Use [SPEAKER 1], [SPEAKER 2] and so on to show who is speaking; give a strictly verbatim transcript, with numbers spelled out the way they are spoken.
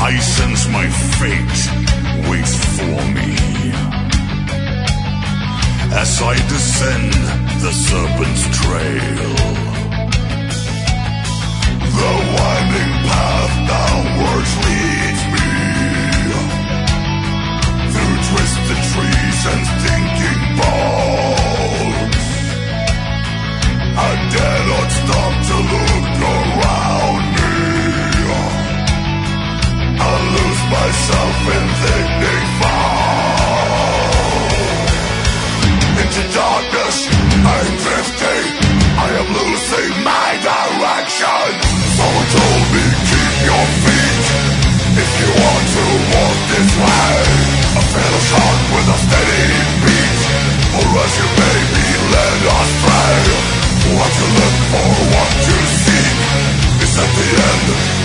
[SPEAKER 1] I sense my fate waits for me. As I descend the serpent's trail, the winding path downwards leads me, through twisted trees and stinking bones. I dare not stop to look around me. I lose myself in thickening fog. Into darkness, I'm drifting. I am losing my direction. Someone told me keep your feet if you want to walk this way. A fatal heart with a steady beat, or else you may be led astray. What you look for, what you seek, is at the end